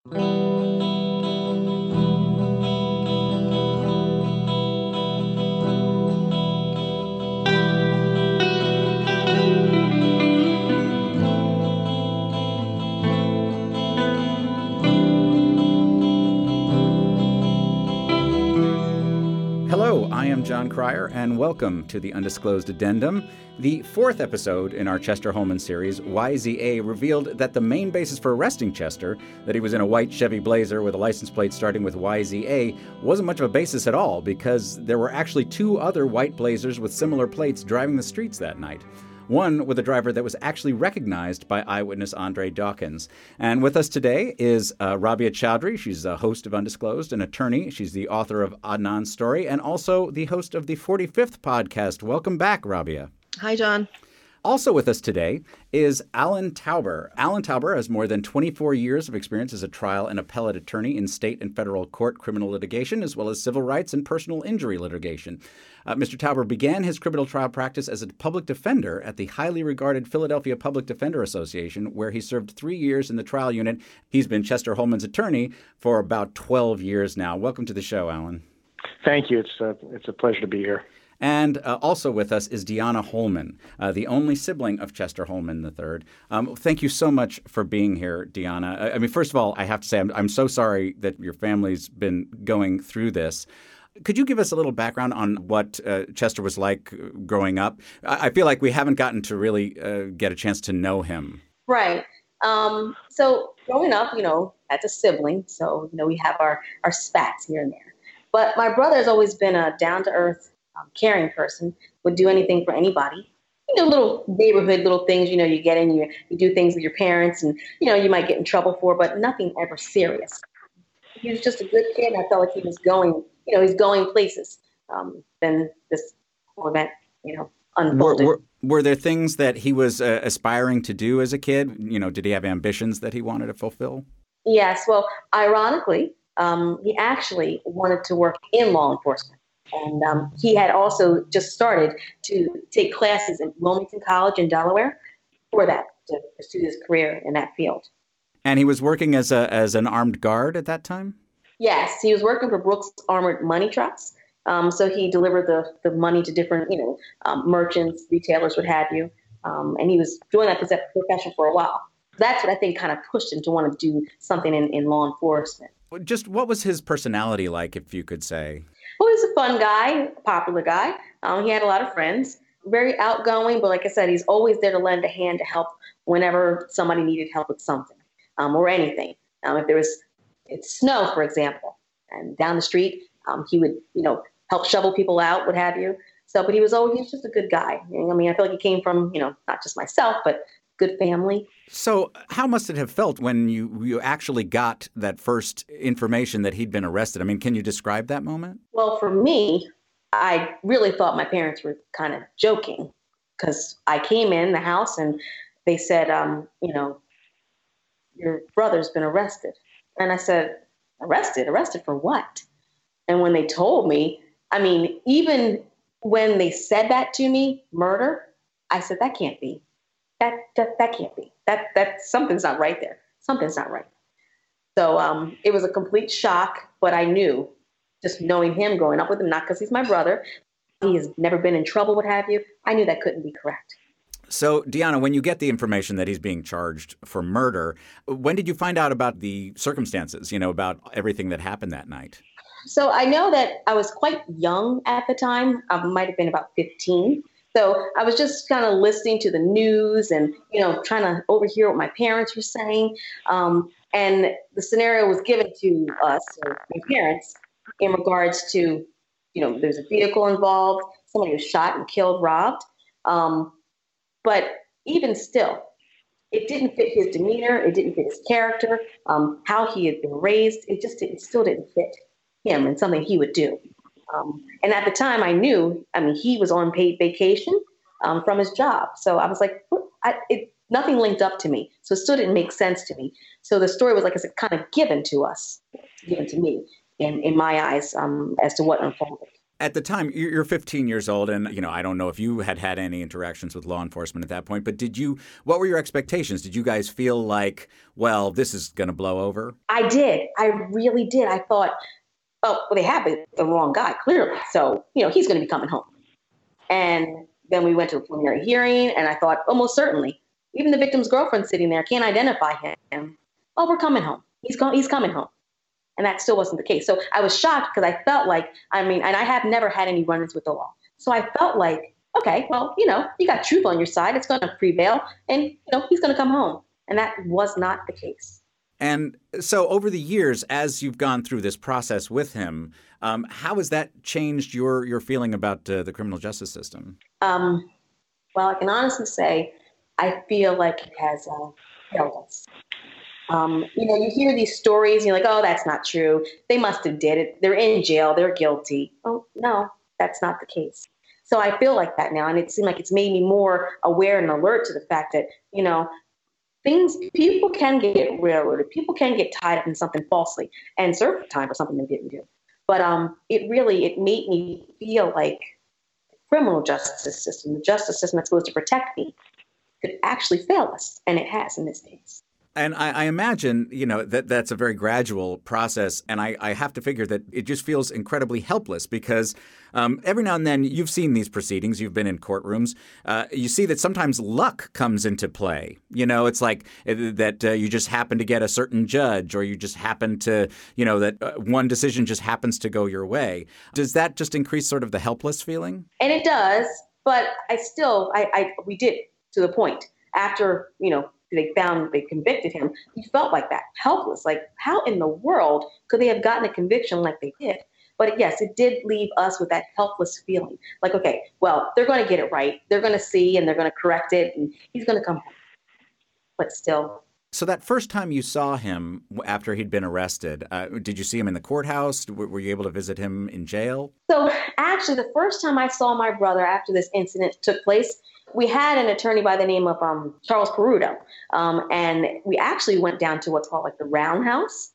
Hello, I am John Cryer, and welcome to the Undisclosed Addendum. The fourth episode in our Chester Holman series, YZA, revealed that the main basis for arresting Chester, that he was in a white Chevy Blazer with a license plate starting with YZA, wasn't much of a basis at all, because there were actually two other white Blazers with similar plates driving the streets that night. One with a driver that was actually recognized by eyewitness Andre Dawkins. And with us today is Rabia Chaudhry. She's a host of Undisclosed, an attorney. She's the author of Adnan's Story and also the host of the 45th podcast. Welcome back, Rabia. Hi, John. Also with us today is Alan Tauber. Alan Tauber has more than 24 years of experience as a trial and appellate attorney in state and federal court criminal litigation, as well as civil rights and personal injury litigation. Mr. Tauber began his criminal trial practice as a public defender at the highly regarded Philadelphia Public Defender Association, where he served 3 years in the trial unit. He's been Chester Holman's attorney for about 12 years now. Welcome to the show, Alan. Thank you. It's a pleasure to be here. And also with us is Deanna Holman, the only sibling of Chester Holman III. Thank you so much for being here, Deanna. I mean, first of all, I have to say I'm so sorry that your family's been going through this. Could you give us a little background on what Chester was like growing up? I feel like we haven't gotten to really get a chance to know him. Right. So growing up, as a sibling, so, we have our spats here and there. But my brother has always been a down-to-earth, caring person, would do anything for anybody. Little neighborhood, little things, you get in, you do things with your parents and, you might get in trouble for, but nothing ever serious. He was just a good kid, and I felt like he was going, he's going places. Then this whole event, unfolded. Were there things that he was aspiring to do as a kid? Did he have ambitions that he wanted to fulfill? Yes. Well, ironically, he actually wanted to work in law enforcement. And he had also just started to take classes at Wilmington College in Delaware for that, to pursue his career in that field. And he was working as an armed guard at that time? Yes, he was working for Brooks Armored Money Trucks. So he delivered the money to different, merchants, retailers, what have you. And he was doing that profession for a while. That's what I think kind of pushed him to want to do something in law enforcement. Just what was his personality like, if you could say? Well, he was a fun guy, popular guy. He had a lot of friends, very outgoing, but like I said, he's always there to lend a hand to help whenever somebody needed help with something or anything. If there was snow, for example, and down the street, he would, help shovel people out, what have you. So, but he was just a good guy. I feel like he came from, not just myself, but good family. So how must it have felt when you actually got that first information that he'd been arrested? Can you describe that moment? Well, for me, I really thought my parents were kind of joking because I came in the house and they said, your brother's been arrested. And I said, arrested? Arrested for what? And when they told me, even when they said that to me, murder, I said, that can't be. That can't be. That something's not right there. Something's not right. So it was a complete shock, but I knew, just knowing him, growing up with him, not because he's my brother, he has never been in trouble, what have you, I knew that couldn't be correct. So, Deanna, when you get the information that he's being charged for murder, when did you find out about the circumstances, about everything that happened that night? So I know that I was quite young at the time. I might have been about 15. So I was just kind of listening to the news and, trying to overhear what my parents were saying. And the scenario was given to us, or my parents, in regards to, there's a vehicle involved, somebody was shot and killed, robbed. But even still, it didn't fit his demeanor. It didn't fit his character, how he had been raised. It still didn't fit him and something he would do. And at the time I knew, he was on paid vacation from his job. So I was like, nothing linked up to me. So it still didn't make sense to me. So the story was, like I said, kind of given to me in my eyes as to what unfolded. At the time, you're 15 years old, and I don't know if you had any interactions with law enforcement at that point, but what were your expectations? Did you guys feel like, well, this is going to blow over? I did. I really did. I thought, well, they have the wrong guy, clearly. So, he's going to be coming home. And then we went to a preliminary hearing, and I thought, almost certainly, even the victim's girlfriend sitting there can't identify him. Oh, we're coming home. He's coming home. And that still wasn't the case. So I was shocked because I felt like, and I have never had any run-ins with the law. So I felt like, okay, well, you got truth on your side. It's going to prevail. And, he's going to come home. And that was not the case. And so over the years, as you've gone through this process with him, how has that changed your feeling about the criminal justice system? Well, I can honestly say I feel like it has failed us. You hear these stories and you're like, oh, that's not true. They must have did it. They're in jail. They're guilty. Oh, no, that's not the case. So I feel like that now. And it seemed like it's made me more aware and alert to the fact that, people can get railroaded. People can get tied up in something falsely and serve time for something they didn't do. But it made me feel like the criminal justice system, the justice system that's supposed to protect me, could actually fail us. And it has in this case. And I imagine, that's a very gradual process. And I have to figure that it just feels incredibly helpless because every now and then you've seen these proceedings. You've been in courtrooms. You see that sometimes luck comes into play. It's like that you just happen to get a certain judge or you just happen to, that one decision just happens to go your way. Does that just increase sort of the helpless feeling? And it does. But we did to the point after, they convicted him. He felt like that, helpless. Like, how in the world could they have gotten a conviction like they did? But yes, it did leave us with that helpless feeling. Like, okay, well, they're going to get it right. They're going to see and they're going to correct it and he's going to come home. But still. So that first time you saw him after he'd been arrested, did you see him in the courthouse? Were you able to visit him in jail? So actually, the first time I saw my brother after this incident took place, we had an attorney by the name of Charles Peruto, and we actually went down to what's called like the Roundhouse,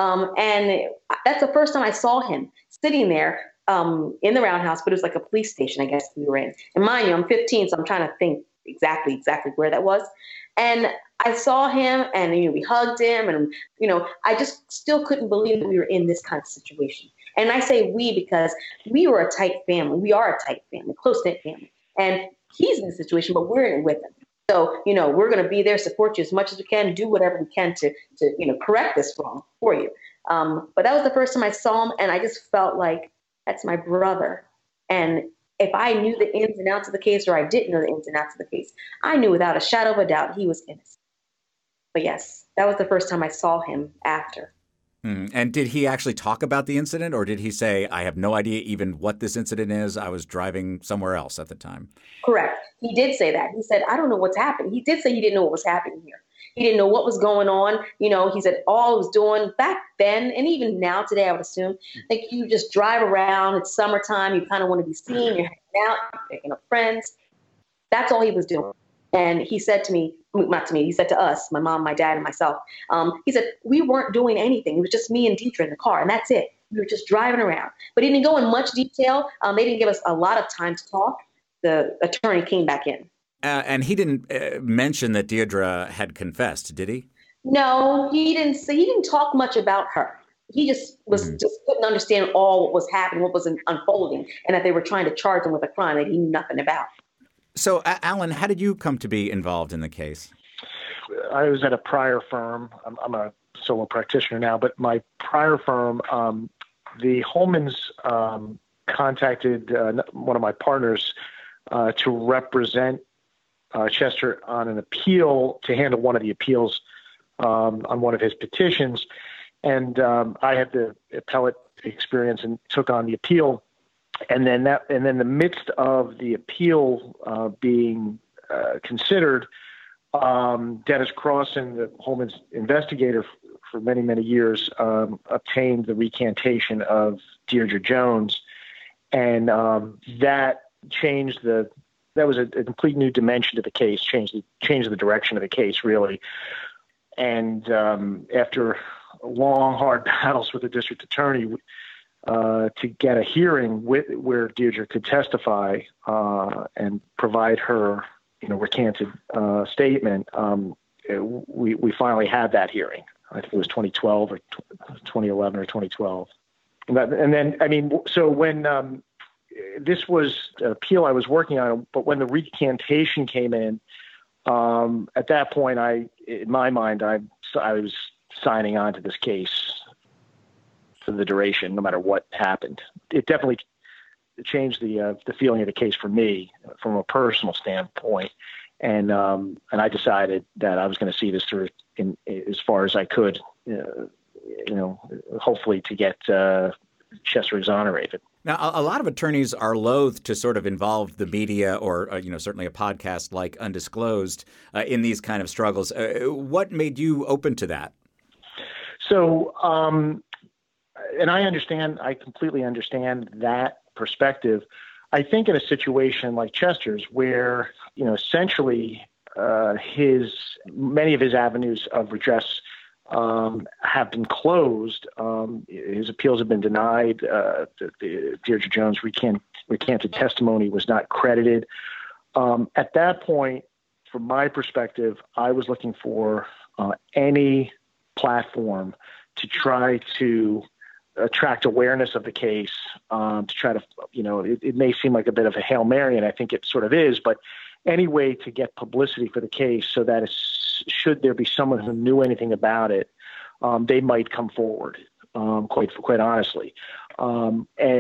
and that's the first time I saw him sitting there in the Roundhouse, but it was like a police station, I guess we were in. And mind you, I'm 15, so I'm trying to think exactly where that was. And I saw him, and we hugged him, and I just still couldn't believe that we were in this kind of situation. And I say we because we were a tight family. We are a tight family, close-knit family. And he's in the situation, but we're in it with him. So, we're going to be there, support you as much as we can, do whatever we can to correct this wrong for you. But that was the first time I saw him, and I just felt like that's my brother. And if I knew the ins and outs of the case or I didn't know the ins and outs of the case, I knew without a shadow of a doubt he was innocent. But yes, that was the first time I saw him after. And did he actually talk about the incident, or did he say, I have no idea even what this incident is? I was driving somewhere else at the time. Correct. He did say that. He said, I don't know what's happening. He did say he didn't know what was happening here. He didn't know what was going on. He said all he was doing back then, and even now today, I would assume, like you just drive around. It's summertime. You kind of want to be seen. You're hanging out, you're picking up friends. That's all he was doing. And he said to me, not to me, he said to us, my mom, my dad, and myself, he said, we weren't doing anything. It was just me and Deidre in the car, and that's it. We were just driving around. But he didn't go in much detail. They didn't give us a lot of time to talk. The attorney came back in. And he didn't mention that Deirdre had confessed, did he? No, he didn't. He didn't talk much about her. He just couldn't understand all what was happening, what was unfolding, and that they were trying to charge him with a crime that he knew nothing about. So, Alan, how did you come to be involved in the case? I was at a prior firm. I'm a solo practitioner now, but my prior firm, the Holmans contacted one of my partners to represent Chester on an appeal, to handle one of the appeals on one of his petitions. And I had the appellate experience and took on the appeal. And then the midst of the appeal being considered, Dennis Crossan, the Holman's investigator for many, many years, obtained the recantation of Deirdre Jones. And that changed that was a complete new dimension to the case, changed the direction of the case, really. And after long, hard battles with the district attorney, to get a hearing where Deirdre could testify and provide her, recanted statement. We finally had that hearing. I think it was 2012 or 2011 or 2012. And then, so when this was an appeal I was working on, but when the recantation came in, at that point, in my mind, I was signing on to this case for the duration, no matter what happened. It definitely changed the feeling of the case for me from a personal standpoint. And I decided that I was going to see this through as far as I could, hopefully to get Chester exonerated. Now, a lot of attorneys are loath to sort of involve the media or, certainly a podcast like Undisclosed in these kind of struggles. What made you open to that? So, and I completely understand that perspective. I think in a situation like Chester's where, essentially many of his avenues of redress have been closed. His appeals have been denied. Deirdre Jones' recanted testimony was not credited. At that point, from my perspective, I was looking for any platform to try to attract awareness of the case, to try to, it may seem like a bit of a Hail Mary, and I think it sort of is, but any way to get publicity for the case so that should there be someone who knew anything about it, they might come forward, quite honestly. And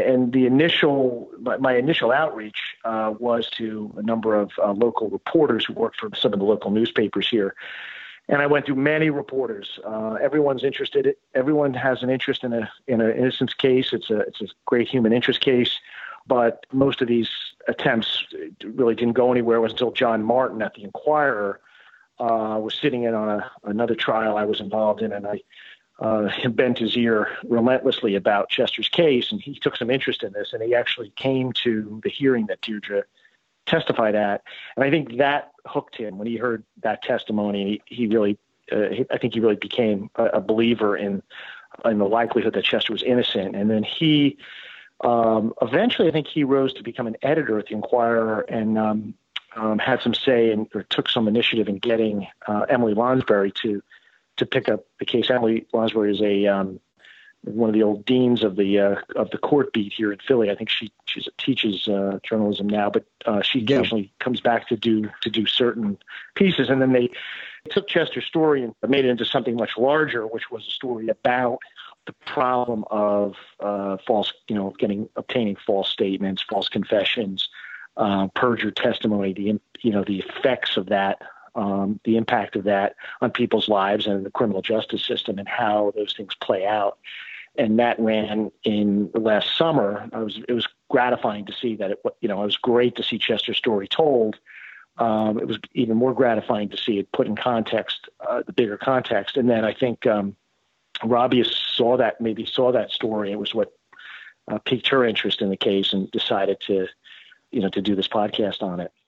my initial outreach was to a number of local reporters who worked for some of the local newspapers here. And I went through many reporters. Everyone's interested. Everyone has an interest in an innocence case. It's a great human interest case. But most of these attempts really didn't go anywhere. It was until John Martin at the Inquirer was sitting in on another trial I was involved in, and I bent his ear relentlessly about Chester's case, and he took some interest in this, and he actually came to the hearing that Deirdre testified at, and I think that hooked him when he heard that testimony. He really, I think he really became a believer in the likelihood that Chester was innocent, and then he eventually, I think he rose to become an editor at the Inquirer and had some say or took some initiative in getting Emily Lonsberry to pick up the case. Emily Lonsberry is one of the old deans of the court beat here in Philly. I think she teaches journalism now, but she occasionally comes back to do certain pieces. And then they took Chester's story and made it into something much larger, which was a story about the problem of obtaining false statements, false confessions, perjured testimony, the effects of that, the impact of that on people's lives and the criminal justice system and how those things play out. And that ran in the last summer. It was gratifying to see that it was great to see Chester's story told. It was even more gratifying to see it put in context, the bigger context. And then I think Rabia saw that story. It was what piqued her interest in the case and decided to do this podcast on it.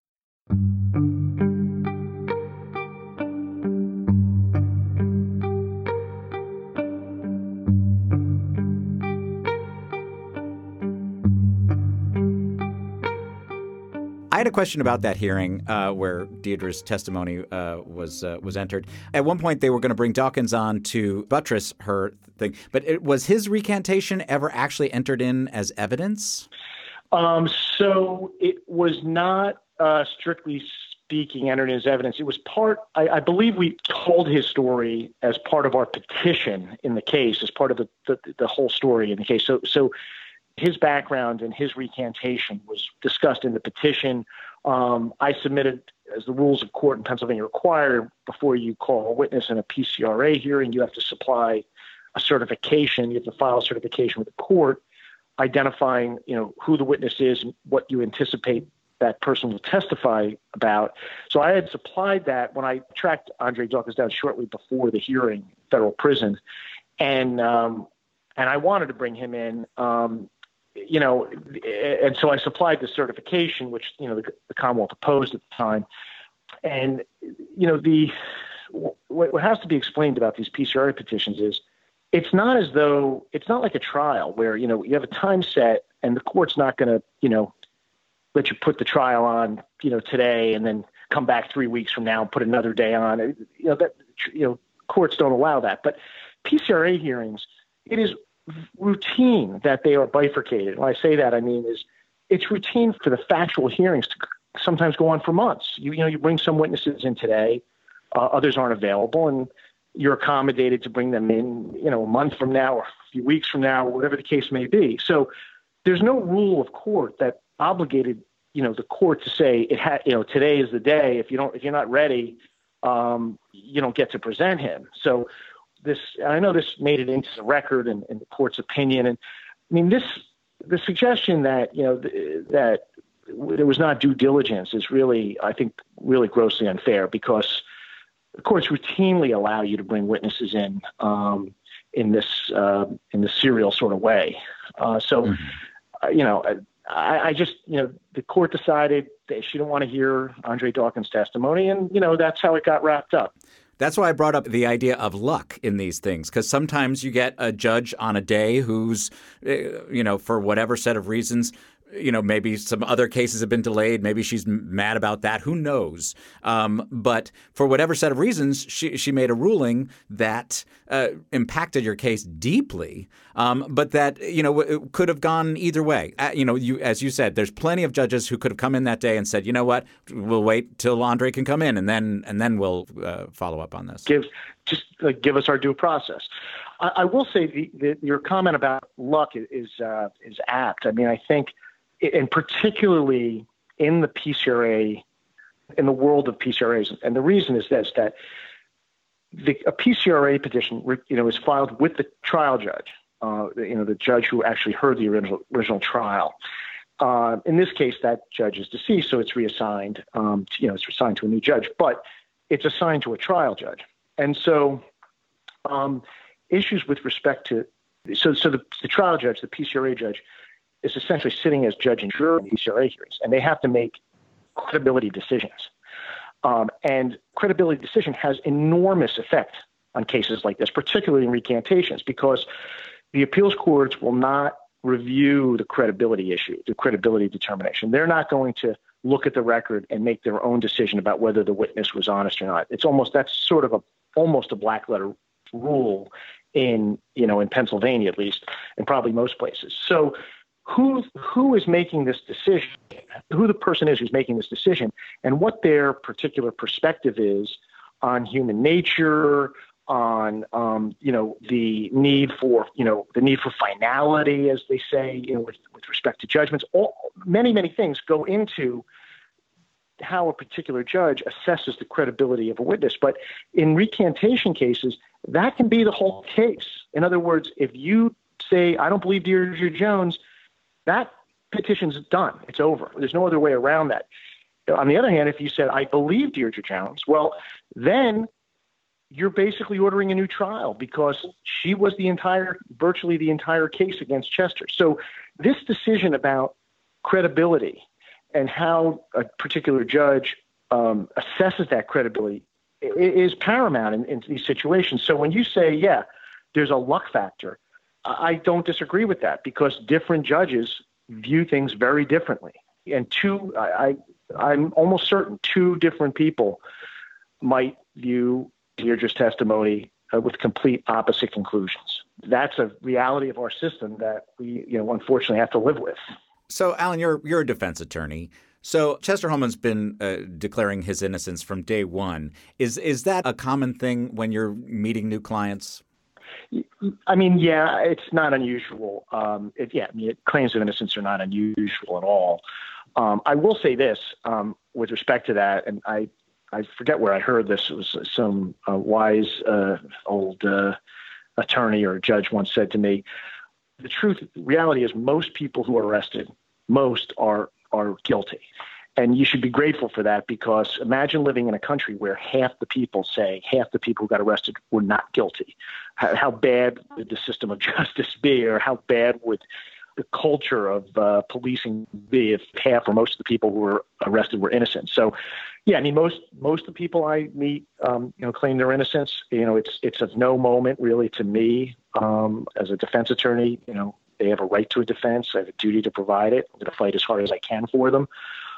I had a question about that hearing where Deirdre's testimony was entered. At one point, they were going to bring Dawkins on to buttress her thing, but was his recantation ever actually entered in as evidence? So it was not strictly speaking entered in as evidence. It was part. I believe we told his story as part of our petition in the case, as part of the whole story in the case. So his background and his recantation was discussed in the petition. I submitted, as the rules of court in Pennsylvania require, before you call a witness in a PCRA hearing, you have to supply a certification. You have to file a certification with the court identifying, who the witness is and what you anticipate that person will testify about. So I had supplied that when I tracked Andre Dawkins down shortly before the hearing, federal prison, and I wanted to bring him in. And so I supplied the certification, which, the Commonwealth opposed at the time. And, what has to be explained about these PCRA petitions is it's not like a trial where, you have a time set and the court's not going to, let you put the trial on, today and then come back 3 weeks from now and put another day on. Courts don't allow that. But PCRA hearings, it is routine that they are bifurcated. When I say that, I mean it's routine for the factual hearings to sometimes go on for months. You bring some witnesses in today, others aren't available, and you're accommodated to bring them in, a month from now or a few weeks from now, whatever the case may be. So there's no rule of court that obligated, the court to say today is the day. If you're not ready, you don't get to present him. So I know this made it into the record and the court's opinion. And I mean, the suggestion that, that there was not due diligence is really, I think, really grossly unfair, because the courts routinely allow you to bring witnesses in this serial sort of way. I just, the court decided that she didn't want to hear Andre Dawkins' testimony, and, that's how it got wrapped up. That's why I brought up the idea of luck in these things, because sometimes you get a judge on a day who's, for whatever set of reasons, maybe some other cases have been delayed. Maybe she's mad about that. Who knows? But for whatever set of reasons, she made a ruling that impacted your case deeply, but that, it could have gone either way. As you said, there's plenty of judges who could have come in that day and said, you know what, we'll wait till Andre can come in and then we'll follow up on this. Give us our due process. I will say your comment about luck is apt. I mean, I think, and particularly in the PCRA, in the world of PCRAs, and the reason is this, that a PCRA petition, is filed with the trial judge, the judge who actually heard the original trial. In this case, that judge is deceased, so it's reassigned. It's assigned to a new judge, but it's assigned to a trial judge. And so, issues with respect to the trial judge, the PCRA judge, is essentially sitting as judge and juror in PCRA hearings, and they have to make credibility decisions. And credibility decision has enormous effect on cases like this, particularly in recantations, because the appeals courts will not review the credibility issue, the credibility determination. They're not going to look at the record and make their own decision about whether the witness was honest or not. That's sort of almost a black letter rule in Pennsylvania, at least, and probably most places. So who is making this decision, who the person is who's making this decision, and what their particular perspective is on human nature, on the need for finality, as they say, with respect to judgments. Many things go into how a particular judge assesses the credibility of a witness. But in recantation cases, that can be the whole case. In other words, if you say, I don't believe Deirdre Jones, that petition's done. It's over. There's no other way around that. On the other hand, if you said, I believe Deirdre Jones, well, then you're basically ordering a new trial, because she was virtually the entire case against Chester. So this decision about credibility and how a particular judge assesses that credibility is paramount in these situations. So when you say, yeah, there's a luck factor, I don't disagree with that, because different judges view things very differently. And I'm almost certain two different people might view Deirdre's testimony with complete opposite conclusions. That's a reality of our system that we, unfortunately have to live with. So, Alan, you're a defense attorney. So Chester Holman's been declaring his innocence from day one. Is that a common thing when you're meeting new clients? I mean, yeah, it's not unusual. Claims of innocence are not unusual at all. I will say this with respect to that, and I forget where I heard this. It was some wise old attorney or judge once said to me, the reality is most people who are arrested, most are guilty. And you should be grateful for that, because imagine living in a country where half the people who got arrested were not guilty. How bad would the system of justice be, or how bad would the culture of policing be if half or most of the people who were arrested were innocent. So, yeah, I mean, most of the people I meet, claim their innocence. It's of no moment really to me as a defense attorney. They have a right to a defense. I have a duty to provide it. I'm going to fight as hard as I can for them.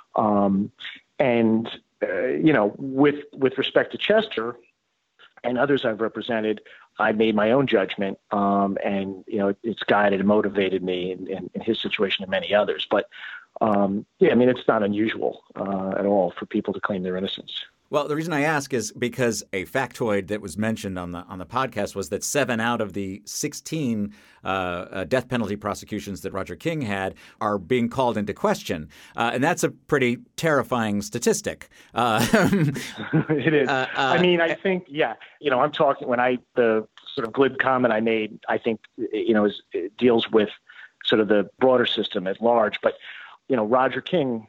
With respect to Chester and others I've represented, I made my own judgment, and it's guided and motivated me in his situation and many others. But it's not unusual at all for people to claim their innocence. Well, the reason I ask is because a factoid that was mentioned on the podcast was that 7 out of the 16 death penalty prosecutions that Roger King had are being called into question, and that's a pretty terrifying statistic. It is. I think, I'm talking the sort of glib comment I made. I think it deals with sort of the broader system at large, but Roger King.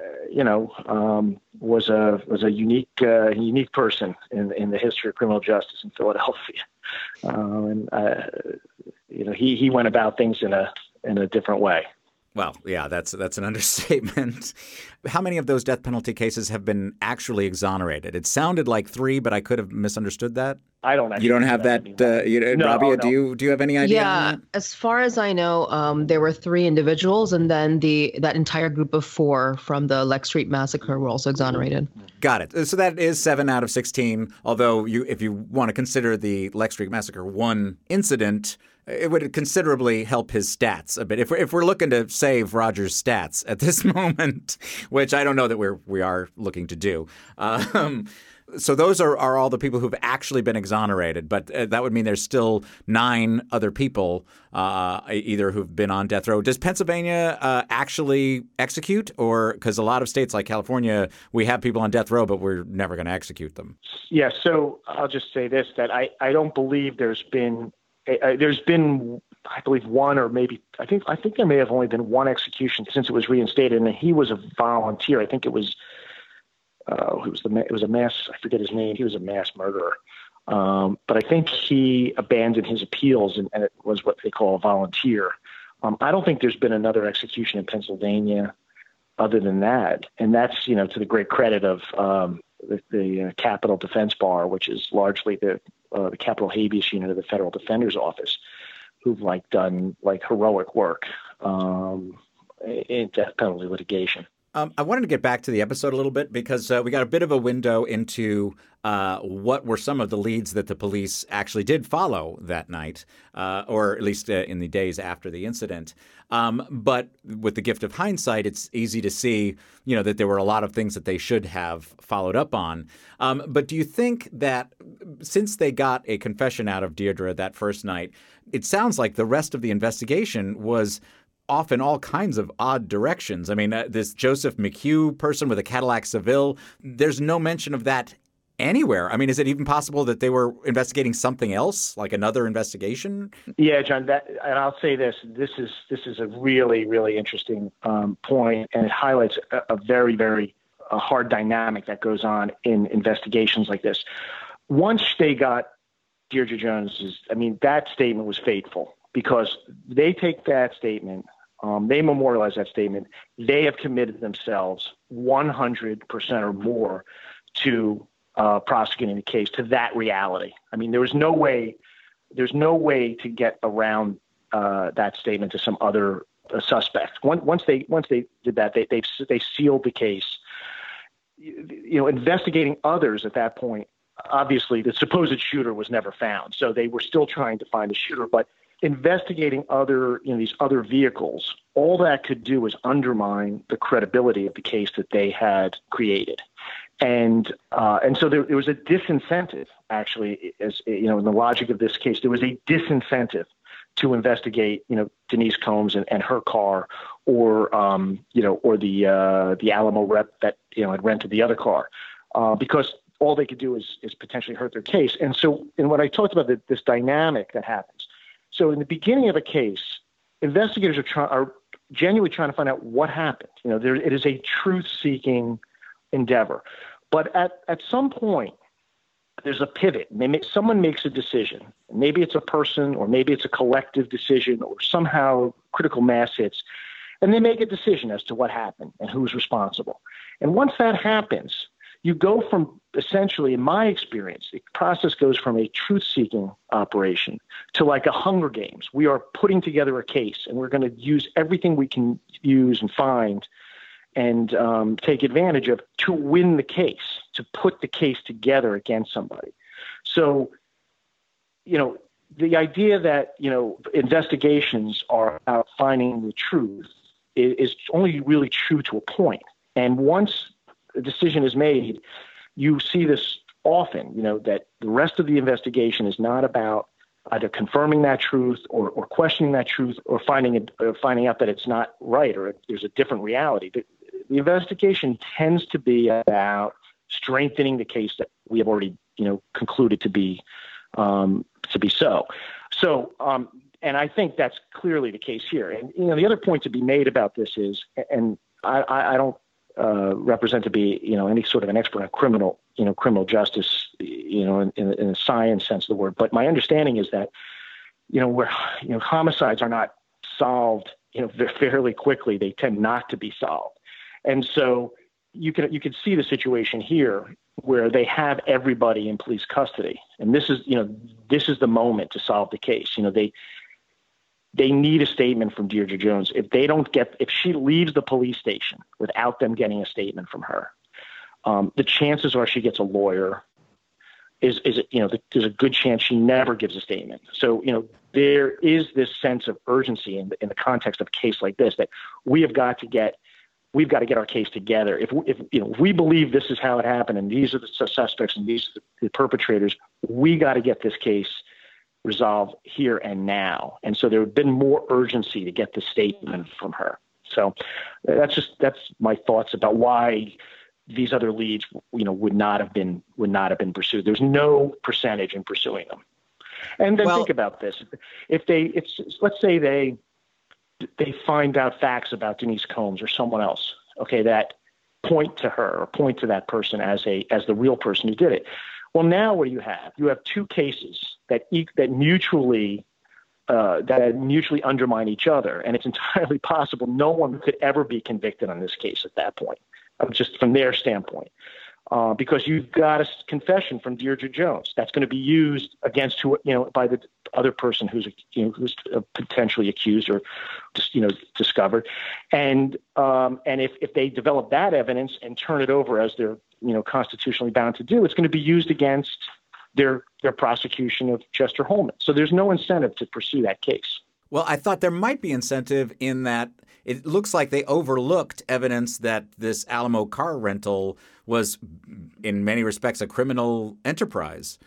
Was a unique person in the history of criminal justice in Philadelphia, he went about things in a different way. Well, yeah, that's an understatement. How many of those death penalty cases have been actually exonerated? It sounded like 3, but I could have misunderstood that. I don't. You don't have that, Rabia? No. Do you have any idea? Yeah, as far as I know, there were 3 individuals, and then that entire group of 4 from the Lex Street Massacre were also exonerated. Got it. So that is 7 out of 16. Although, if you want to consider the Lex Street Massacre one incident, it would considerably help his stats a bit. If we're looking to save Roger's stats at this moment, which I don't know that we are looking to do. So those are all the people who've actually been exonerated, but that would mean there's still 9 other people either who've been on death row. Does Pennsylvania actually execute, or because a lot of states like California, we have people on death row, but we're never going to execute them? Yeah. So I'll just say this, that I don't believe there's been, I believe 1 or maybe, I think there may have only been 1 execution since it was reinstated, and he was a volunteer. I think it was a mass, I forget his name. He was a mass murderer. But I think he abandoned his appeals and it was what they call a volunteer. I don't think there's been another execution in Pennsylvania other than that. And that's, to the great credit of the Capital Defense Bar, which is largely the capital habeas unit of the Federal Defender's Office, who've done heroic work in death penalty litigation. I wanted to get back to the episode a little bit because we got a bit of a window into what were some of the leads that the police actually did follow that night, or at least in the days after the incident. But with the gift of hindsight, it's easy to see, that there were a lot of things that they should have followed up on. But do you think that since they got a confession out of Deirdre that first night, it sounds like the rest of the investigation was off in all kinds of odd directions? I mean, this Joseph McHugh person with a Cadillac Seville, there's no mention of that anywhere. I mean, is it even possible that they were investigating something else, like another investigation? Yeah, John, and I'll say this is a really, really interesting point, and it highlights a very, very hard dynamic that goes on in investigations like this. Once they got Deirdre Jones's, that statement was fateful because they take that statement, they memorialize that statement. They have committed themselves 100% or more to prosecuting the case, to that reality. There's no way to get around that statement to some other suspect. Once they did that, they sealed the case. Investigating others at that point, obviously the supposed shooter was never found, so they were still trying to find a shooter, but investigating these other vehicles, all that could do was undermine the credibility of the case that they had created. And so there was a disincentive, actually, as in the logic of this case, there was a disincentive to investigate, Denise Combs and her car, or the Alamo rep that had rented the other car, because all they could do is potentially hurt their case. And so, when I talked about this dynamic that happens, so in the beginning of a case, investigators are genuinely trying to find out what happened. It is a truth-seeking endeavor. But at some point, there's a pivot. Someone makes a decision. Maybe it's a person, or maybe it's a collective decision, or somehow critical mass hits, and they make a decision as to what happened and who's responsible. And once that happens, you go from, essentially, in my experience, the process goes from a truth-seeking operation to like a Hunger Games. We are putting together a case, and we're going to use everything we can use and find and take advantage of to win the case, to put the case together against somebody. So, the idea that, investigations are about finding the truth is only really true to a point. And once a decision is made, you see this often, that the rest of the investigation is not about either confirming that truth or questioning that truth or finding out that it's not right or there's a different reality. The investigation tends to be about strengthening the case that we have already, concluded to be so. So, and I think that's clearly the case here. And the other point to be made about this is, and I don't represent to be, any sort of an expert on criminal justice, in a science sense of the word, but my understanding is that, where homicides are not solved, fairly quickly, they tend not to be solved. And so you can see the situation here where they have everybody in police custody. And this is the moment to solve the case. They need a statement from Deirdre Jones. If she leaves the police station without them getting a statement from her, the chances are she gets a lawyer. There's a good chance she never gives a statement. So, there is this sense of urgency in the context of a case like this that we've got to get our case together. If we believe this is how it happened and these are the suspects and these are the perpetrators, we got to get this case resolved here and now. And so there have been more urgency to get the statement from her. So that's my thoughts about why these other leads, would not have been pursued. There's no percentage in pursuing them. And then think about this: let's say they find out facts about Denise Combs or someone else, okay, that point to her or point to that person as the real person who did it. Well, now what do you have? You have two cases that mutually undermine each other, and it's entirely possible no one could ever be convicted on this case at that point, just from their standpoint, because you've got a confession from Deirdre Jones that's going to be used against by the other person who's potentially accused or discovered, and if they develop that evidence and turn it over as they're constitutionally bound to do, it's going to be used against their prosecution of Chester Holman. So there's no incentive to pursue that case. Well, I thought there might be incentive in that it looks like they overlooked evidence that this Alamo car rental was, in many respects, a criminal enterprise.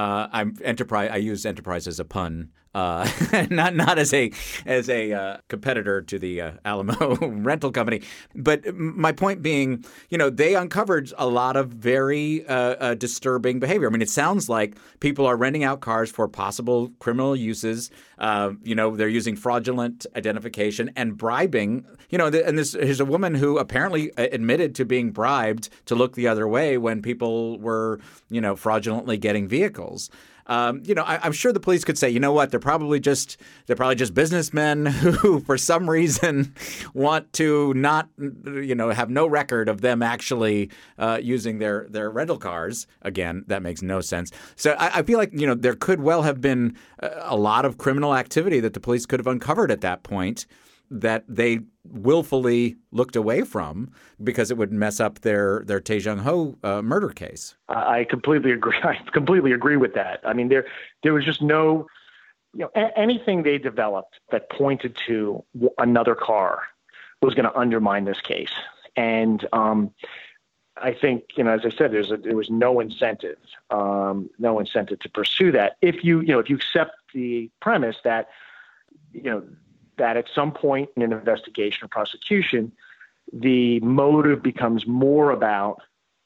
I use enterprise as a pun, not as a competitor to the Alamo rental company. But my point being, they uncovered a lot of very disturbing behavior. I mean, it sounds like people are renting out cars for possible criminal uses. They're using fraudulent identification and bribing. Here's a woman who apparently admitted to being bribed to look the other way when people were, fraudulently getting vehicles. I'm sure the police could say, you know what, they're probably just businessmen who, for some reason, want to not, have no record of them actually using their rental cars. Again, that makes no sense. So I feel like, there could well have been a lot of criminal activity that the police could have uncovered at that point that they willfully looked away from because it would mess up their Tae Jung Ho murder case. I completely agree. I completely agree with that. I mean, there was just no, anything they developed that pointed to another car was going to undermine this case. And I think, as I said, there was no incentive to pursue that. If you accept the premise that, that at some point in an investigation or prosecution, the motive becomes more about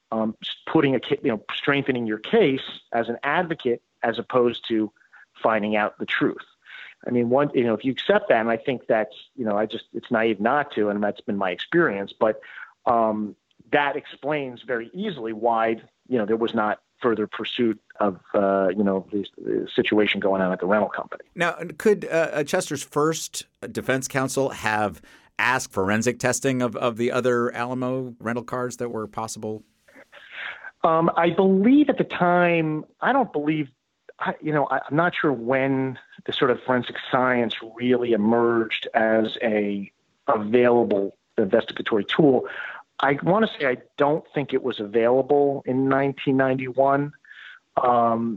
strengthening your case as an advocate as opposed to finding out the truth. I mean, if you accept that, and I think that's, it's naive not to, and that's been my experience, but that explains very easily why, there was not further pursuit of, the situation going on at the rental company. Now, could Chester's first defense counsel have asked forensic testing of the other Alamo rental cars that were possible? I believe at the time, I'm not sure when the sort of forensic science really emerged as a available investigatory tool. I want to say I don't think it was available in 1991. I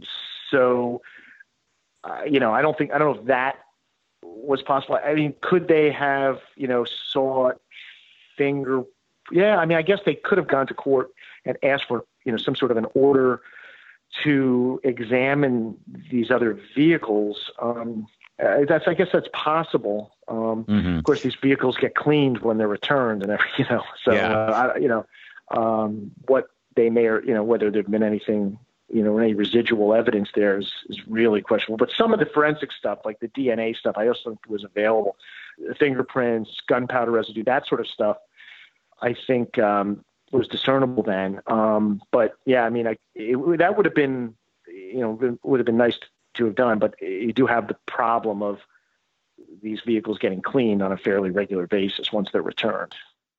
don't know if that was possible. I mean, could they have, sought I guess they could have gone to court and asked for, some sort of an order to examine these other vehicles. I guess that's possible. Of course, these vehicles get cleaned when they're returned and everything, So, what they may or, whether there'd been anything, any residual evidence there is really questionable. But some of the forensic stuff, like the DNA stuff, I also think was available. The fingerprints, gunpowder residue, that sort of stuff, I think was discernible then. But yeah, I mean, that would have been, would have been nice to have done. But you do have the problem of these vehicles getting cleaned on a fairly regular basis once they're returned.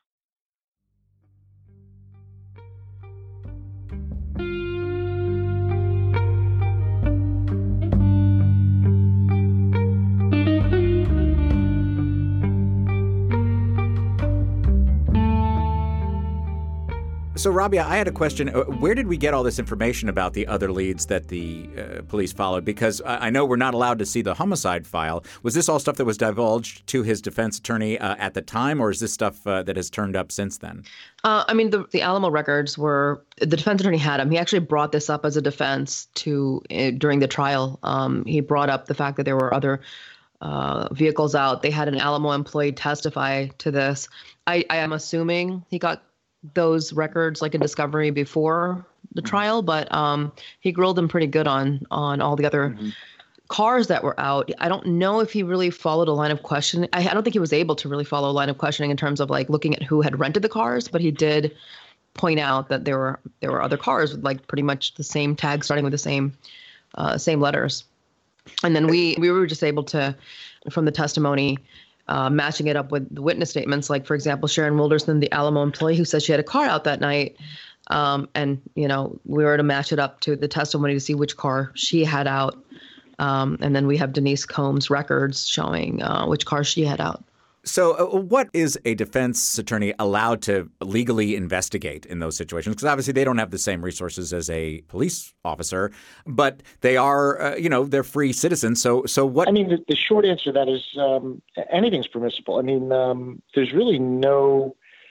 So, Rabia, I had a question. Where did we get all this information about the other leads that the police followed? Because I know we're not allowed to see the homicide file. Was this all stuff that was divulged to his defense attorney at the time, or is this stuff that has turned up since then? The Alamo records were, the defense attorney had them. He actually brought this up as a defense during the trial. He brought up the fact that there were other vehicles out. They had an Alamo employee testify to this. I am assuming he got those records like a discovery before the trial, but he grilled them pretty good on all the other cars that were out. I don't know if he really followed a line of questioning. I don't think he was able to really follow a line of questioning in terms of like looking at who had rented the cars, but he did point out that there were other cars with like pretty much the same tag starting with the same letters. And then we were just able to, from the testimony, matching it up with the witness statements, like, for example, Sharon Wilderson, the Alamo employee who said she had a car out that night. And, we were to match it up to the testimony to see which car she had out. And then we have Denise Combs' records showing which car she had out. So what is a defense attorney allowed to legally investigate in those situations? Because obviously they don't have the same resources as a police officer, but they are, they're free citizens. So what? I mean, the short answer to that is anything's permissible. I mean, there's really no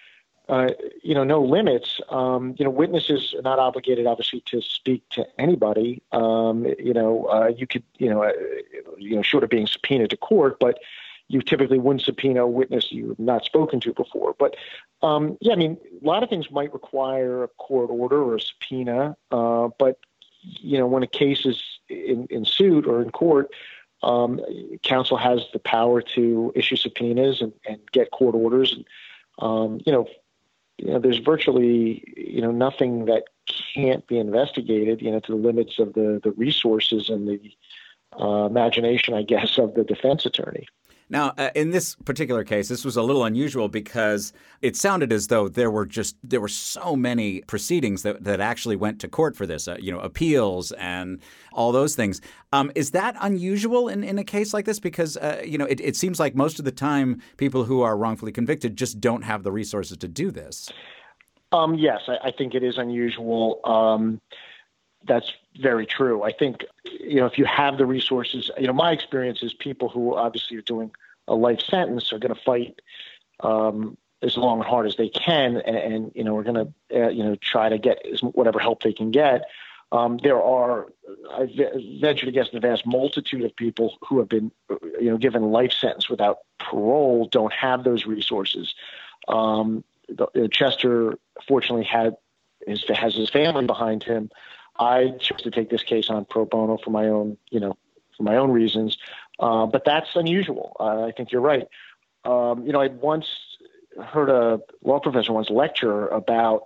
limits. Witnesses are not obligated, obviously, to speak to anybody. You could, short of being subpoenaed to court, but you typically wouldn't subpoena a witness you've not spoken to before. But, a lot of things might require a court order or a subpoena. But, when a case is in suit or in court, counsel has the power to issue subpoenas and get court orders. And, there's virtually, nothing that can't be investigated, to the limits of the resources and the imagination, I guess, of the defense attorney. Now, in this particular case, this was a little unusual because it sounded as though there were so many proceedings that actually went to court for this, appeals and all those things. Is that unusual in a case like this? Because, it seems like most of the time people who are wrongfully convicted just don't have the resources to do this. Yes, I think it is unusual. That's very true. I think, if you have the resources, my experience is people who obviously are doing a life sentence are going to fight as long and hard as they can and are going to, try to get whatever help they can get. There are, I venture to guess, the vast multitude of people who have been, given life sentence without parole don't have those resources. Chester, fortunately, has his family behind him. I chose to take this case on pro bono for my own reasons, but that's unusual. I think you're right. I once heard a law professor once lecture about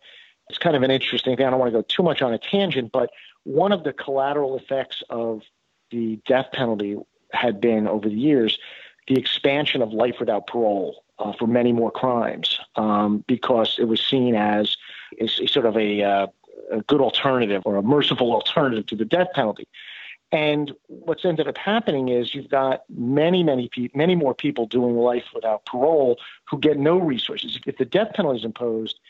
it's kind of an interesting thing. I don't want to go too much on a tangent, but one of the collateral effects of the death penalty had been, over the years, the expansion of life without parole for many more crimes, because it was seen as a sort of a good alternative, or a merciful alternative to the death penalty. And what's ended up happening is you've got many more people doing life without parole who get no resources. If the death penalty is imposed,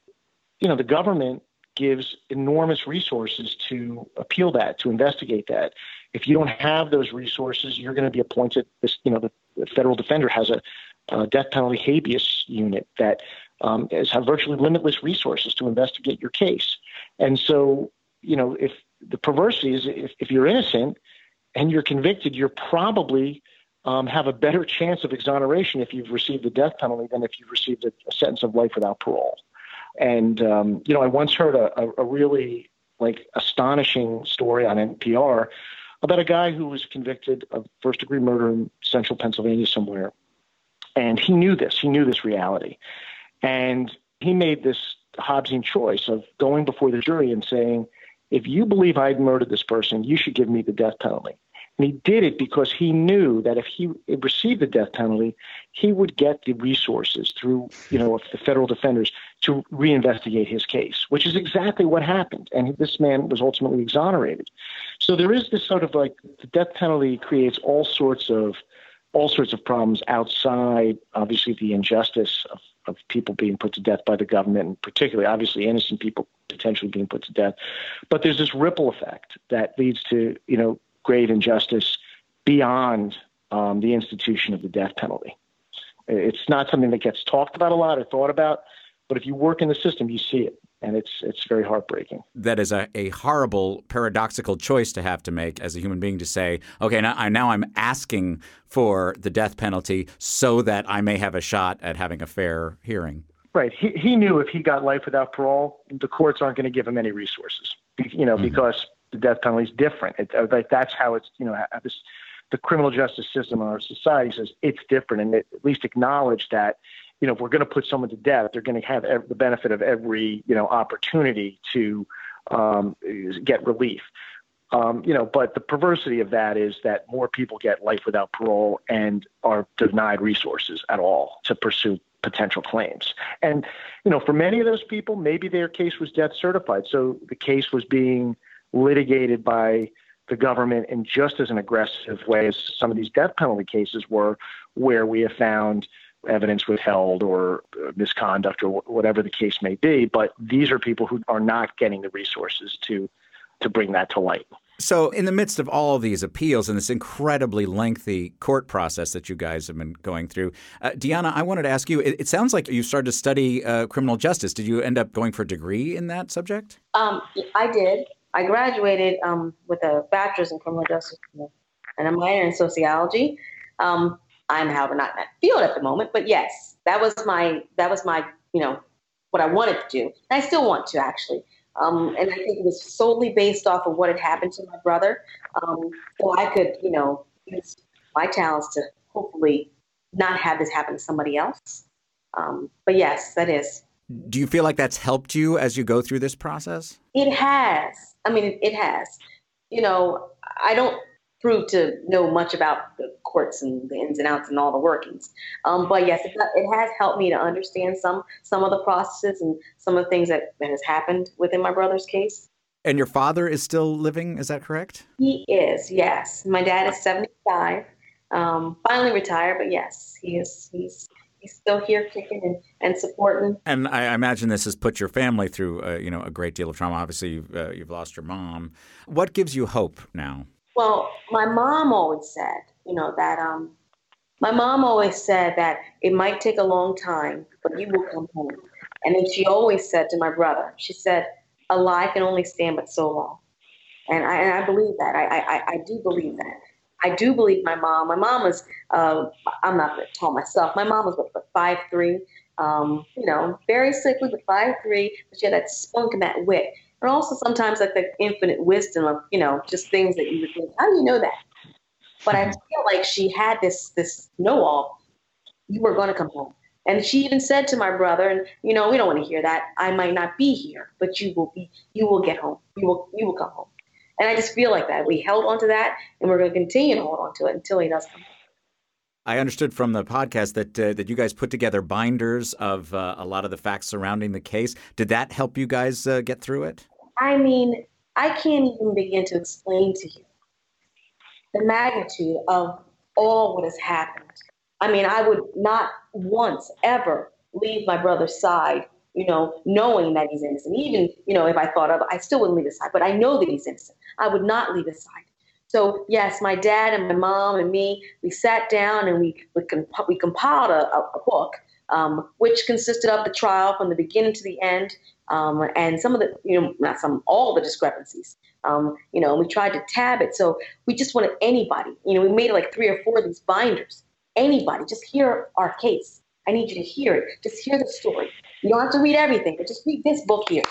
the government gives enormous resources to appeal that, to investigate that. If you don't have those resources, you're going to be appointed. The federal defender has a death penalty habeas unit that have virtually limitless resources to investigate your case. And so, if the perversity is, if you're innocent and you're convicted, you're probably have a better chance of exoneration if you've received the death penalty than if you've received a sentence of life without parole. And, I once heard a really astonishing story on NPR about a guy who was convicted of first-degree murder in central Pennsylvania somewhere. And he knew this reality. And he made this Hobbesian choice of going before the jury and saying, if you believe I'd murdered this person, you should give me the death penalty. And he did it because he knew that if he received the death penalty, he would get the resources through, the federal defenders to reinvestigate his case, which is exactly what happened. And this man was ultimately exonerated. So there is this sort of the death penalty creates all sorts of problems outside, obviously, the injustice of people being put to death by the government, and particularly, obviously, innocent people potentially being put to death. But there's this ripple effect that leads to, grave injustice beyond the institution of the death penalty. It's not something that gets talked about a lot or thought about, but if you work in the system, you see it, and it's very heartbreaking. That is a horrible, paradoxical choice to have to make as a human being, to say, okay, now I'm asking for the death penalty so that I may have a shot at having a fair hearing. Right. He knew if he got life without parole, the courts aren't going to give him any resources, because the death penalty is different. That's how it's, the criminal justice system in our society says it's different, and at least acknowledge that, if we're going to put someone to death, they're going to have the benefit of every, opportunity to get relief. But the perversity of that is that more people get life without parole and are denied resources at all to pursue potential claims. And, for many of those people, maybe their case was death certified. So the case was being litigated by the government in just as an aggressive way as some of these death penalty cases were, where we have found evidence withheld or misconduct or whatever the case may be. But these are people who are not getting the resources to bring that to light. So in the midst of all of these appeals and this incredibly lengthy court process that you guys have been going through, Deanna, I wanted to ask you, it sounds like you started to study criminal justice. Did you end up going for a degree in that subject? I did. I graduated with a bachelor's in criminal justice and a minor in sociology. I'm, however, not in that field at the moment, but yes, that was my, what I wanted to do. And I still want to, actually. And I think it was solely based off of what had happened to my brother. So I could, use my talents to hopefully not have this happen to somebody else. But yes, that is. Do you feel like that's helped you as you go through this process? It has. I mean, it has. I don't prove to know much about the courts and the ins and outs and all the workings. But yes, it has helped me to understand some of the processes and some of the things that has happened within my brother's case. And your father is still living, is that correct? He is, yes. My dad is 75, finally retired, but yes, he's still here kicking and supporting. And I imagine this has put your family through, a great deal of trauma. Obviously, you've lost your mom. What gives you hope now? Well, my mom always said, my mom always said that it might take a long time, but you will come home. And then she always said to my brother, she said, a lie can only stand but so long. And I believe that. I do believe that. I do believe my mom. My mom was, I'm not tall myself. My mom was 5'3", very sickly, but 5'3", but she had that spunk and that wit. And also sometimes like the infinite wisdom of, just things that you would think, how do you know that? But I feel like she had this know-all. You were going to come home. And she even said to my brother, and we don't want to hear that. I might not be here, but you will get home. You will come home. And I just feel like that. We held on to that, and we're going to continue to hold on to it until he does come home. I understood from the podcast that you guys put together binders of a lot of the facts surrounding the case. Did that help you guys get through it? I mean, I can't even begin to explain to you the magnitude of all what has happened. I mean, I would not once ever leave my brother's side, knowing that he's innocent. Even, if I thought of it, I still wouldn't leave his side, but I know that he's innocent. I would not leave his side. So yes, my dad and my mom and me, we sat down and we compiled a book, which consisted of the trial from the beginning to the end, and some of the, all the discrepancies. We tried to tab it. So we just wanted anybody, we made like 3 or 4 of these binders. Anybody, just hear our case. I need you to hear it. Just hear the story. You don't have to read everything, but just read this book here.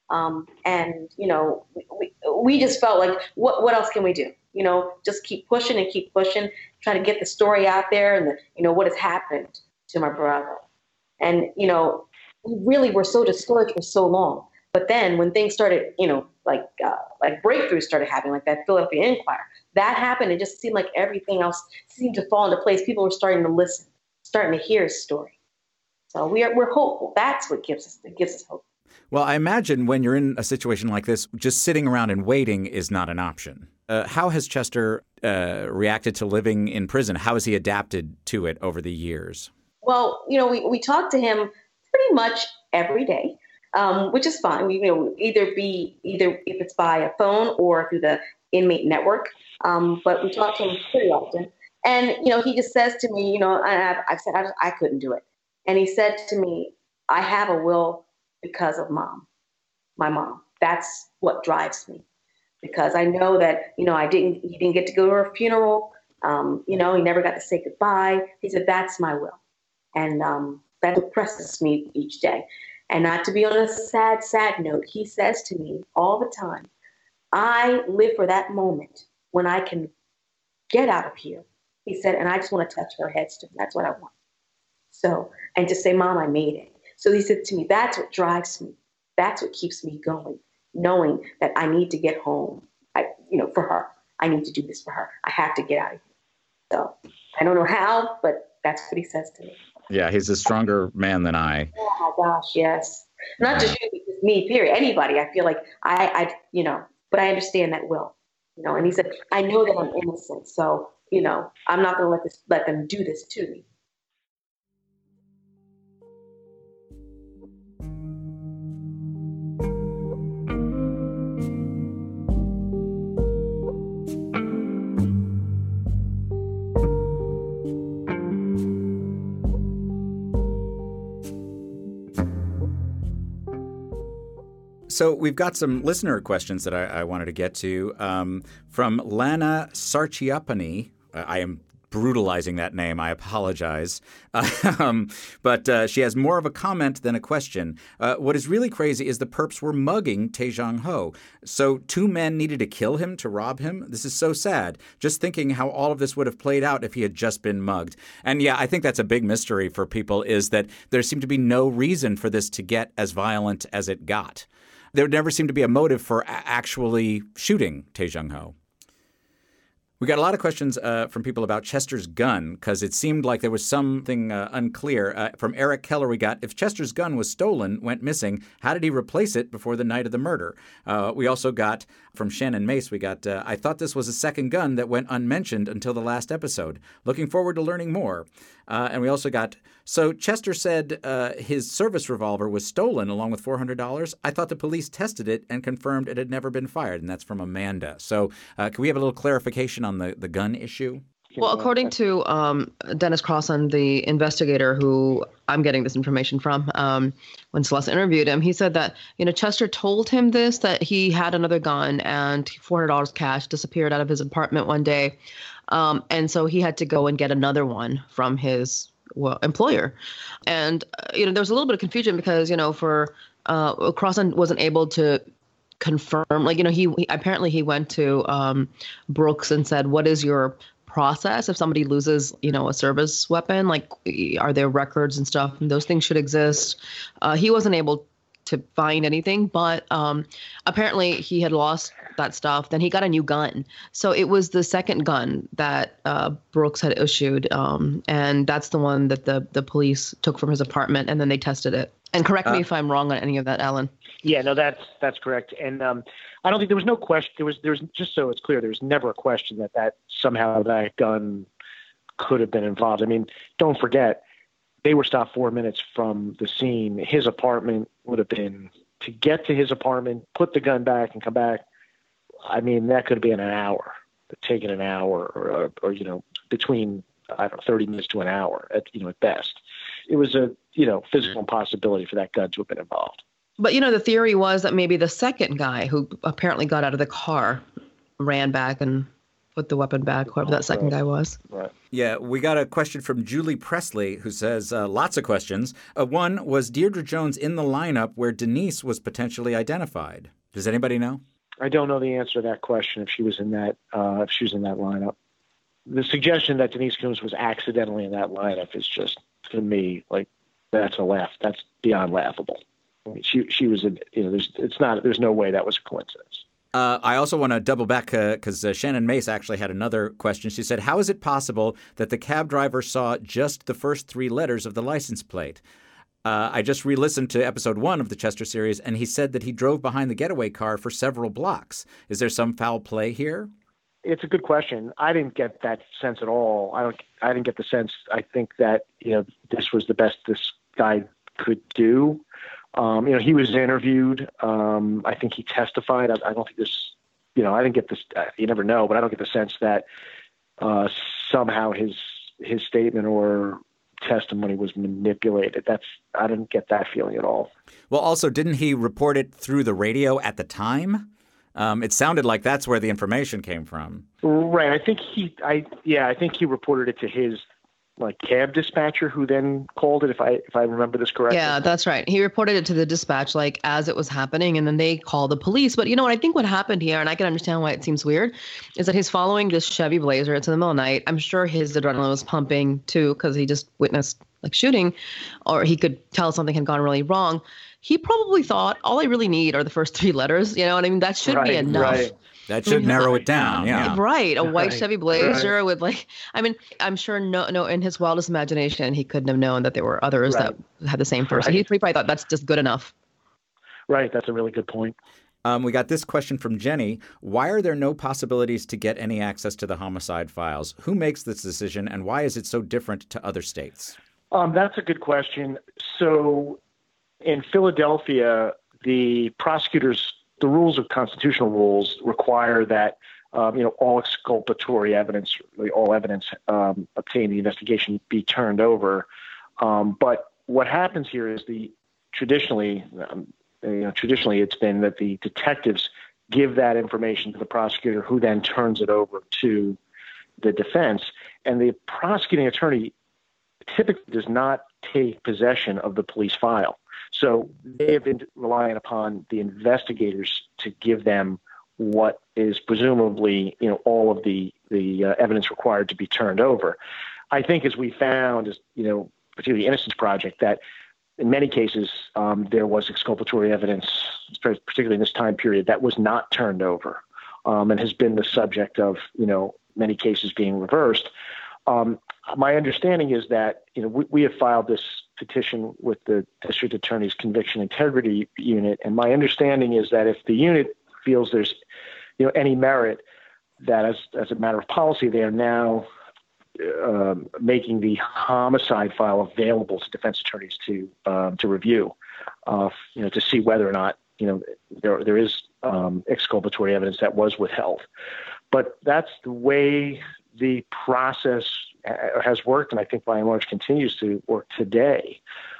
We just felt like, what else can we do? Just keep pushing and keep pushing, try to get the story out there and what has happened to my brother. And, we really were so discouraged for so long. But then when things started, like breakthroughs started happening, like that Philadelphia Inquirer, that happened. It just seemed like everything else seemed to fall into place. People were starting to listen, starting to hear his story. So we're hopeful. That's what gives us hope. Well, I imagine when you're in a situation like this, just sitting around and waiting is not an option. How has Chester reacted to living in prison? How has he adapted to it over the years? Well, we talk to him pretty much every day, which is fine. We either if it's by a phone or through the inmate network, but we talk to him pretty often. And he just says to me, I've said I couldn't do it, and he said to me, I have a will because of my mom. That's what drives me, because I know that he didn't get to go to her funeral. He never got to say goodbye. He said, that's my will, and that oppresses me each day. And not to be on a sad note, he says to me all the time, I live for that moment when I can get out of here. He said, and I just want to touch her headstone. That's what I want. So, and to say, Mom, I made it. So he said to me, that's what drives me. That's what keeps me going, knowing that I need to get home. For her. I need to do this for her. I have to get out of here. So I don't know how, but that's what he says to me. Yeah, he's a stronger man than I. Oh my gosh, yes. Not just you, just me, period. Anybody. I feel like but I understand that will. And he said, I know that I'm innocent, so, I'm not gonna let them do this to me. So we've got some listener questions that I wanted to get to from Lana Sarchiapani. I am brutalizing that name. I apologize. But she has more of a comment than a question. What is really crazy is the perps were mugging Tae-Jong Ho. So 2 men needed to kill him to rob him? This is so sad. Just thinking how all of this would have played out if he had just been mugged. And yeah, I think that's a big mystery for people, is that there seemed to be no reason for this to get as violent as it got. There never seemed to be a motive for actually shooting Tae-Jong Ho. We got a lot of questions from people about Chester's gun, because it seemed like there was something unclear. From Eric Keller, we got, if Chester's gun was stolen, went missing, how did he replace it before the night of the murder? We also got, from Shannon Mace, we got, I thought this was a second gun that went unmentioned until the last episode. Looking forward to learning more. And we also got, so Chester said his service revolver was stolen along with $400. I thought the police tested it and confirmed it had never been fired. And that's from Amanda. So can we have a little clarification on the gun issue? Well, according to Dennis Crossan, the investigator who I'm getting this information from, when Celeste interviewed him, he said that, Chester told him that he had another gun and $400 cash disappeared out of his apartment one day. And so he had to go and get another one from his employer. And, there was a little bit of confusion because, for Crossan wasn't able to confirm, he apparently he went to Brooks and said, what is your process if somebody loses, a service weapon? Like, are there records and stuff? And those things should exist. He wasn't able to find anything, but apparently he had lost that stuff. Then he got a new gun. So it was the second gun that Brooks had issued, and that's the one that the police took from his apartment, and then they tested it. And correct me if I'm wrong on any of that, Alan. Yeah, no, that's correct. And I don't think there was no question. There was just so it's clear, there was never a question that somehow that gun could have been involved. I mean, don't forget, they were stopped 4 minutes from the scene. His apartment would have been, to get to his apartment, put the gun back and come back. I mean, that could have been an hour, taken an hour or between, 30 minutes to an hour at best. It was a, physical impossibility for that gun to have been involved. But, the theory was that maybe the second guy who apparently got out of the car ran back and put the weapon back, whoever that second guy was. Right. Yeah, we got a question from Julie Presley, who says lots of questions. One, was Deirdre Jones in the lineup where Denise was potentially identified? Does anybody know? I don't know the answer to that question. If she was in that lineup, the suggestion that Denise Coons was accidentally in that lineup is just, to me, like, that's a laugh. That's beyond laughable. I mean, she was in. There's no way that was a coincidence. I also want to double back because Shannon Mace actually had another question. She said, how is it possible that the cab driver saw just the first 3 letters of the license plate? I just re-listened to episode 1 of the Chester series, and he said that he drove behind the getaway car for several blocks. Is there some foul play here? It's a good question. I didn't get that sense at all. I didn't get the sense. I think that, this was the best this guy could do. He was interviewed. I think he testified. I don't think this, I didn't get this, you never know, but I don't get the sense that somehow his statement or testimony was manipulated. I didn't get that feeling at all. Well, also, didn't he report it through the radio at the time? It sounded like that's where the information came from. Right. I think he reported it to his cab dispatcher, who then called it, if I remember this correctly. Yeah, that's right. He reported it to the dispatch as it was happening, and then they called the police. But I think what happened here, and I can understand why it seems weird, is that he's following this Chevy Blazer. It's in the middle of the night. I'm sure his adrenaline was pumping too, because he just witnessed shooting, or he could tell something had gone really wrong. He probably thought, all I really need are the first 3 letters. You know what I mean? That should be enough. Right. That should narrow it down, yeah. Right. A white Chevy Blazer with I'm sure no, in his wildest imagination, he couldn't have known that there were others that had the same person. He probably thought that's just good enough. Right. That's a really good point. We got this question from Jenny. Why are there no possibilities to get any access to the homicide files? Who makes this decision, and why is it so different to other states? That's a good question. So in Philadelphia, the rules of constitutional rules require that all exculpatory evidence, all evidence obtained in the investigation, be turned over. But what happens here is traditionally it's been that the detectives give that information to the prosecutor, who then turns it over to the defense, and the prosecuting attorney typically does not take possession of the police file. So they have been relying upon the investigators to give them what is presumably, all of the evidence required to be turned over. I think, as we found, particularly Innocence Project, that in many cases there was exculpatory evidence, particularly in this time period, that was not turned over, and has been the subject of, many cases being reversed. My understanding is that, we have filed this petition with the District Attorney's Conviction Integrity Unit, and my understanding is that if the unit feels there's, any merit, that as a matter of policy, they are now making the homicide file available to defense attorneys to review, to see whether or not, there is exculpatory evidence that was withheld. But that's the way the process has worked, and I think by and large continues to work today.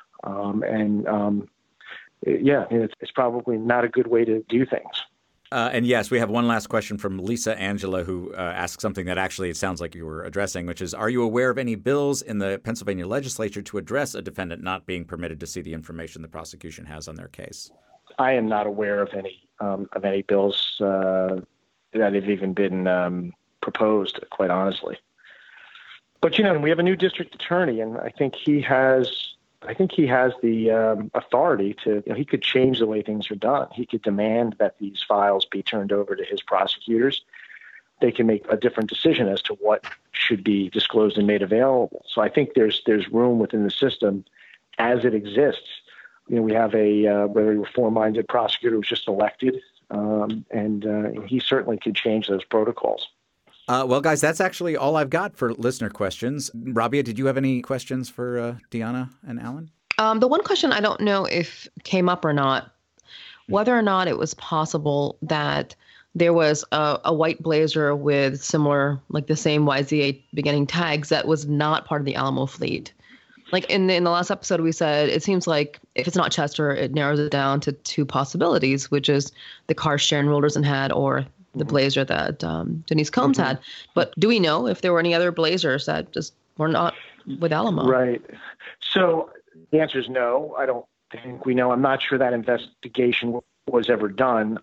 It's probably not a good way to do things. And yes, we have one last question from Lisa Angela, who asked something that actually it sounds like you were addressing, which is, are you aware of any bills in the Pennsylvania legislature to address a defendant not being permitted to see the information the prosecution has on their case? I am not aware of any bills that have even been proposed, quite honestly. But, we have a new district attorney, and I think he has the authority to, he could change the way things are done. He could demand that these files be turned over to his prosecutors. They can make a different decision as to what should be disclosed and made available. So I think there's room within the system as it exists. We have a very reform-minded prosecutor who was just elected, and he certainly could change those protocols. Well, guys, that's actually all I've got for listener questions. Rabia, did you have any questions for Deanna and Alan? The one question I don't know if came up or not, whether or not it was possible that there was a white Blazer with similar, like the same YZ8 beginning tags that was not part of the Alamo fleet. Like in the last episode, we said it seems like if it's not Chester, it narrows it down to two possibilities, which is the car Sharon Wilderson had or the Blazer that Denise Combs had. But do we know if there were any other Blazers that just were not with Alamo? Right. So the answer is no. I don't think we know. I'm not sure that investigation was ever done.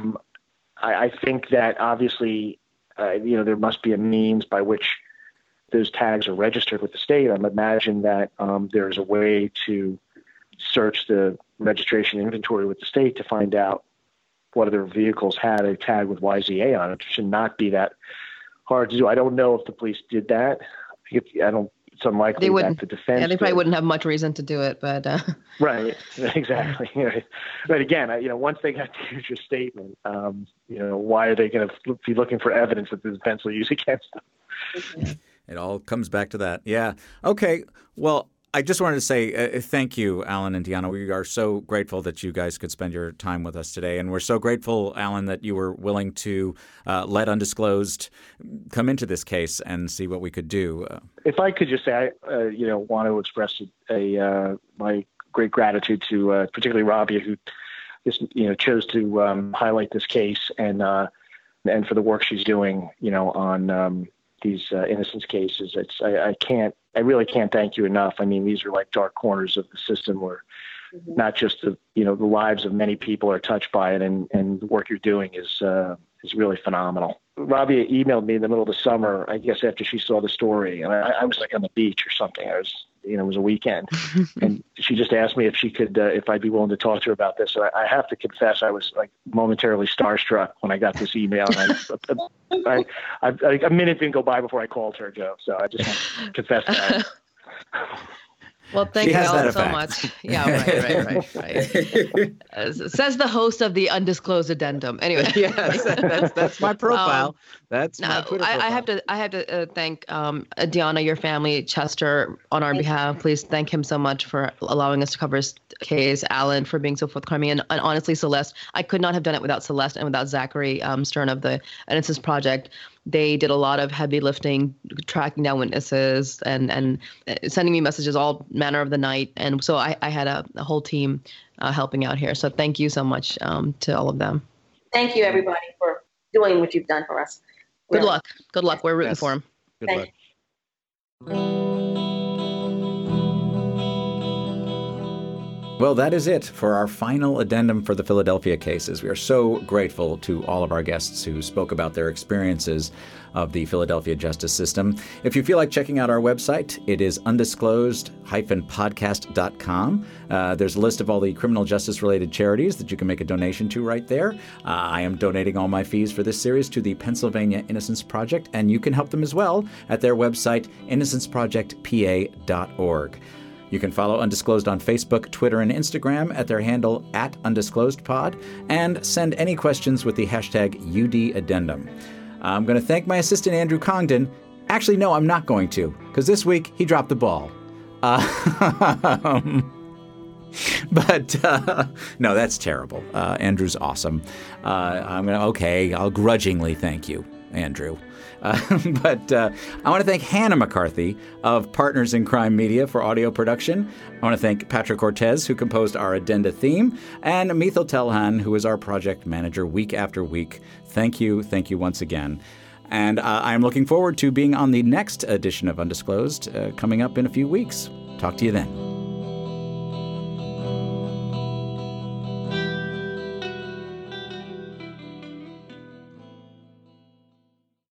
I think that obviously, there must be a means by which those tags are registered with the state. I imagine that there's a way to search the registration inventory with the state to find out what other vehicles had a tag with YZA on it. It should not be that hard to do. I don't know if the police did that. It's unlikely that the defense. Yeah, they probably wouldn't have much reason to do it, but. Right, exactly. But again, once they got to use your statement, why are they going to be looking for evidence that the defense will use against them? It all comes back to that. Yeah. Okay. Well, I just wanted to say thank you, Alan and Deanna. We are so grateful that you guys could spend your time with us today. And we're so grateful, Alan, that you were willing to let Undisclosed come into this case and see what we could do. If I could just say, I want to express my great gratitude to particularly Rabia, who just, chose to highlight this case and for the work she's doing, on these innocence cases. I really can't thank you enough. I mean, these are like dark corners of the system where not just the lives of many people are touched by it, and the work you're doing is really phenomenal. Rabia emailed me in the middle of the summer, I guess after she saw the story, and I was like on the beach or something. It was a weekend, and she just asked me if she could, if I'd be willing to talk to her about this. So I have to confess, I was like momentarily starstruck when I got this email. And a minute didn't go by before I called her, Joe. So I just want to confess that. Well, thank you all so much. Yeah, right. Says the host of the Undisclosed Addendum. Anyway, yes, that's my profile. That's my Twitter profile. I have to thank Deanna, your family, Chester, on our behalf. Please thank him so much for allowing us to cover his case. Alan for being so forthcoming, and honestly, Celeste. I could not have done it without Celeste and without Zachary Stern of the Innocence Project. They did a lot of heavy lifting, tracking down witnesses and sending me messages all manner of the night. And so I had a whole team helping out here. So thank you so much to all of them. Thank you, everybody, for doing what you've done for us. Good luck. Good luck. We're rooting for them. Good luck. Well, that is it for our final addendum for the Philadelphia cases. We are so grateful to all of our guests who spoke about their experiences of the Philadelphia justice system. If you feel like checking out our website, it is undisclosed-podcast.com. There's a list of all the criminal justice-related charities that you can make a donation to right there. I am donating all my fees for this series to the Pennsylvania Innocence Project, and you can help them as well at their website, innocenceprojectpa.org. You can follow Undisclosed on Facebook, Twitter, and Instagram at their handle @UndisclosedPod, and send any questions with the hashtag UDAddendum. I'm going to thank my assistant, Andrew Congdon. Actually, no, I'm not going to, because this week he dropped the ball. No, that's terrible. Andrew's awesome. I'll grudgingly thank you, Andrew. But I want to thank Hannah McCarthy of Partners in Crime Media for audio production. I want to thank Patrick Cortez, who composed our addenda theme, and Mithil Telhan, who is our project manager week after week. Thank you once again. And I'm looking forward to being on the next edition of Undisclosed coming up in a few weeks. Talk to you then.